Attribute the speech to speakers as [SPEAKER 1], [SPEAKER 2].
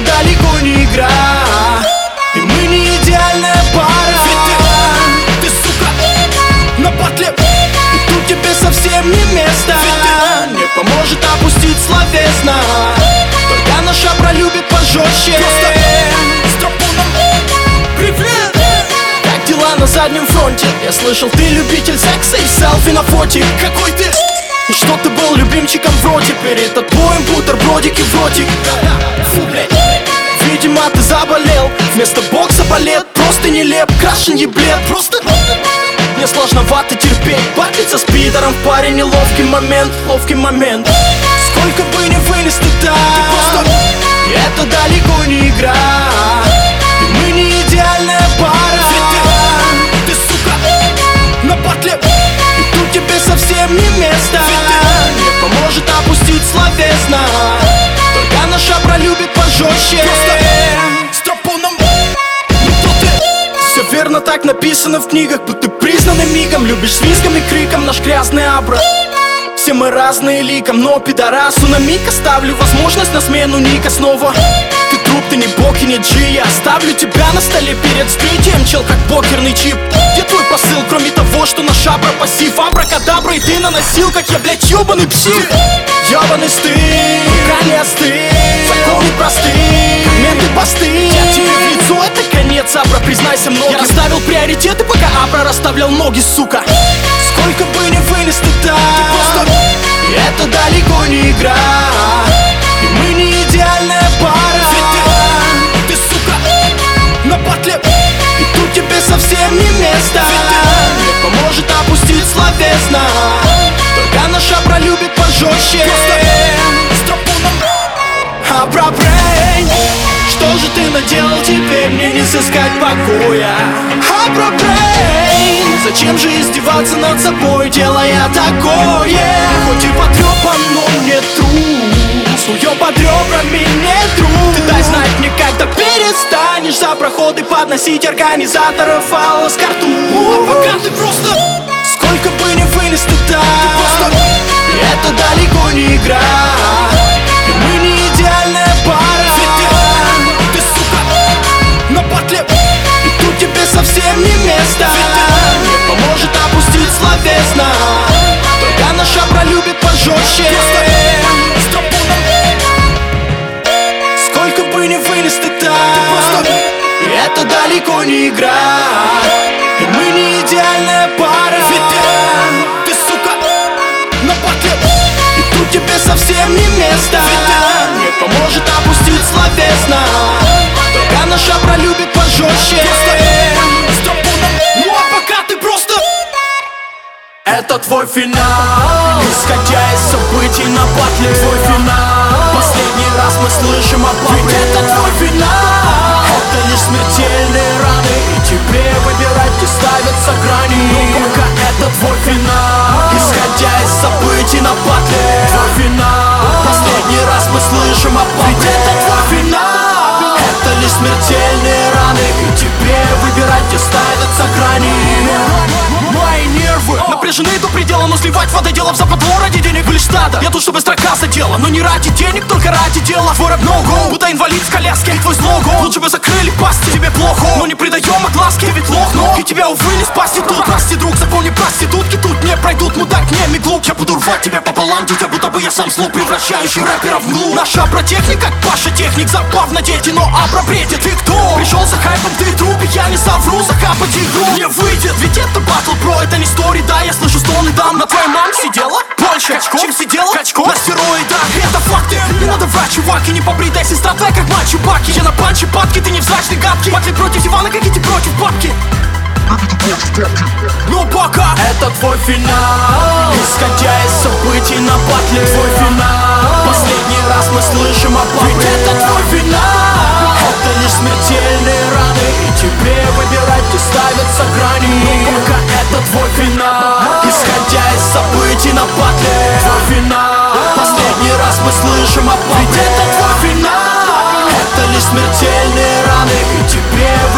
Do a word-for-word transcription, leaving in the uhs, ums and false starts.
[SPEAKER 1] далеко не игра, и мы не идеальная пара. Ведь ты, ты, сука, на батле, и тут тебе совсем не место. Ведь ты не поможет опустить словесно, только наша пролюбит пожестче. С тропоном привет! Как дела на заднем фронте? Я слышал, ты любитель секса и селфи на фоте. Какой ты? И что ты был любимчиком вроде? Перед отбоем бутербродики в ротик. Фу, блядь. Видимо, ты заболел. Вместо бокса балет. Просто нелеп, крашенье блед. Просто мне сложновато терпеть. Батлиться с пидором в паре, неловкий момент. Ловкий момент. Сколько бы не вынес ты там, это далеко не игра, и мы не идеальная пара. Ведь ты, ты, сука, на батле, и тут тебе совсем не место. Ведь не поможет опустить словесно, только наша пролюбит пожестче. С тропоном. Все верно, так написано в книгах, будто признанным мигом. Любишь с визгом и криком наш грязный абра. Все мы разные ликом, но пидорасу на миг оставлю возможность на смену ника снова. Ты труп, ты не бог и не джи. Я оставлю тебя на столе перед вскрытием, чел, как покерный чип. Где твой посыл, кроме того, что наш абра пассив? Абракадабра, и ты на носилках, я, блядь, ёбаный псих. Ёбаный стыд, пока не остыл. Законы простые, моменты посты. Я тебе в лицо, это конец, абра, признайся многим. Я расставил приоритеты, пока абра расставлял ноги, сука. Сколько бы не вынес ты там, это далеко не игра, и мы не идеальная пара. Ведь ты, ты, сука, на батле, и тут тебе совсем не место. Ведь не поможет опустить словесно, только наша пролюбит пожестче. С тропоном. Абра-брейн, что же ты наделал теперь? Мне не сыскать покоя. Абра-брейн, зачем же издеваться над собой, делая такое? Хоть и потрепан, но не трус. Суем под ребрами не трус. Ты дай знать мне, когда перестанешь за проходы подносить организаторов алло с карту. А пока ты просто, сколько бы не вынес ты там, это далеко не игра, и мы не идеальная пара. Ведь ты, ты, сука, на батле, и тут тебе совсем не место. Ведь не поможет опустить словесно, только наша пролюбит пожестче. С тропоном. Сколько бы не вынес ты там, это далеко не игра, и мы не идеальная пара. Ведь ты, ты, сука, на батле, и тут тебе совсем не место. Ведь не поможет опустить словесно, только наша пролюбит пожестче. С тропоном. Ну а пока ты просто, это твой финал, исходя из событий на батле. Твой финал, последний раз мы слышим о папе. Ведь это твой финал, это лишь смертельные раны, и тебе выбирать, где ставятся грани. Но пока это твой финал, исходя из событий на батле. Твой финал, последний раз мы слышим о папе. Ведь это твой финал, это лишь смертельные раны, и тебе выбирать, где ставятся грани. Мои нервы напряжены до предела, но сливать вододелов за подвор ради денег лишь стадо. Я тут, чтобы строка задела, но не ради денег, только ради дела. Твой рэп no-go, будто инвалид в коляске, и твой слоган. Лучше бы закрыли пасти, тебе плохо, но не придаем огласки. Ты ведь лох, но и тебя, увы, не спасти тут. Прости, друг, запомни, проститутки тут не пройдут, мудак, не глуп. Я буду рвать тебя пополам, дитя, будто бы я сам слух, превращающий рэпера в мглу. Наша абра-техника, как Паша техник, забавно, дети, но абра бредит. Ты кто? Пришел за хайпом, ты труп, и я не совру, закапать игру не выйдет. Ведь это батл, бро, это не стори, да, я слышу стоны дам. На твоей маме сидела Польша, Качков. Чем сидела? Качков. На стероидах, это факты. Не надо врать, чувак, и не побритай, сестра твоя, как мать Чубаки. Я на панче падки, ты невзрачный гадкий. Батли против дивана, как эти против бабки. Ну пока это твой финал, исходя из событий на батле. Твой финал, последний раз мы слышим о папе. Ведь это твой финал, это лишь смертельные раны, и тебе выбирать, где ставятся грани. Но пока это твой финал, исходя из событий на батле. Твой финал, последний раз мы слышим о папе. Ведь это твой финал, это лишь смертельные раны, и тебе